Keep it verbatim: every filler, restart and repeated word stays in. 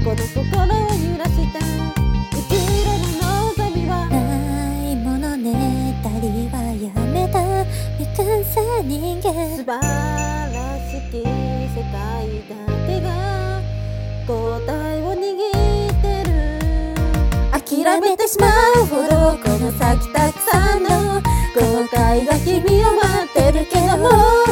この心を揺らした生きれる望みはないものねだりはやめた未完成人間素晴らしき世界だけが答えを握ってる諦めてしまうほどこの先たくさんの後悔が君を待ってるけども